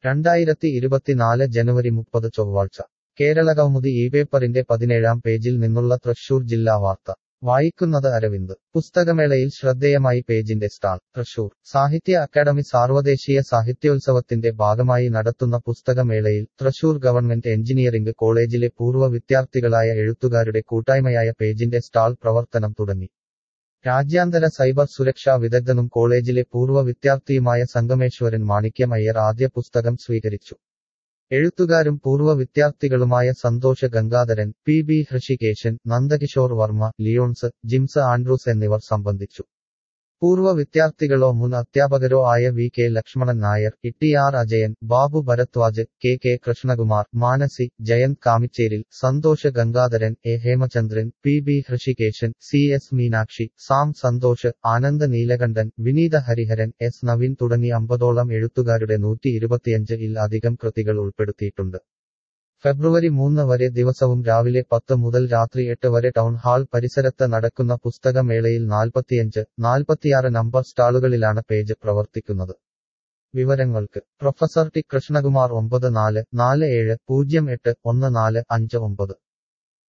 2024 ജനുവരി 30 ചൊവ്വാഴ്ച കേരളകൗമുദി ഈ പേപ്പറിന്റെ 17-ാം പേജിൽ നിന്നുള്ള തൃശൂർ ജില്ലാ വാർത്ത വായിക്കുന്നത് അരവിന്ദ്. പുസ്തകമേളയിൽ ശ്രദ്ധേയമായി പേജിന്റെ സ്റ്റാൾ. തൃശൂർ സാഹിത്യ അക്കാദമി സാർവദേശീയ സാഹിത്യോത്സവത്തിന്റെ ഭാഗമായി നടത്തുന്ന പുസ്തകമേളയിൽ തൃശൂർ ഗവൺമെന്റ് എഞ്ചിനീയറിംഗ് കോളേജിലെ പൂർവ്വ വിദ്യാർത്ഥികളായ എഴുത്തുകാരുടെ കൂട്ടായ്മയായ പേജിന്റെ സ്റ്റാൾ പ്രവർത്തനം തുടങ്ങി. രാജ്യാന്തര സൈബർ സുരക്ഷാ വിദഗ്ധനും കോളേജിലെ പൂർവ്വ വിദ്യാർത്ഥിയുമായ സംഗമേശ്വരൻ മാണിക്യം അയ്യർ ആദ്യ പുസ്തകം സ്വീകരിച്ചു. എഴുത്തുകാരും പൂർവ്വ വിദ്യാർത്ഥികളുമായ Santhosh Gangadharan, P B Hrishikesan, Nandakishore Varma, Lyons, Jims Andrews എന്നിവർ സംബന്ധിച്ചു. പൂർവ്വ വിദ്യാർത്ഥികളോ മുൻ അധ്യാപകരോ ആയ V K Lakshmanan Nair, T R Ajayan, Babu Bharadwaj, K K Krishnakumar, Manasi, Jayanth Kamicheril, Santhosh Gangadharan, A Hemachandran, P B Hrishikesan, C S Meenakshi, Sam Santhosh, Anand Neelakantan, Vineetha Hariharan, S Naveen തുടങ്ങി 50ഓളം എഴുത്തുകാരുടെ 125-ൽ അധികം കൃതികൾ ഉൾപ്പെടുത്തിയിട്ടുണ്ട്. ഫെബ്രുവരി 3 വരെ ദിവസവും രാവിലെ 10 മുതൽ രാത്രി 8 വരെ ടൗൺ ഹാൾ പരിസരത്ത് നടക്കുന്ന പുസ്തകമേളയിൽ 45-46 നമ്പർ സ്റ്റാളുകളിലാണ് പേജ് പ്രവർത്തിക്കുന്നത്. വിവരങ്ങൾക്ക് പ്രൊഫസർ ടി കൃഷ്ണകുമാർ 9447081459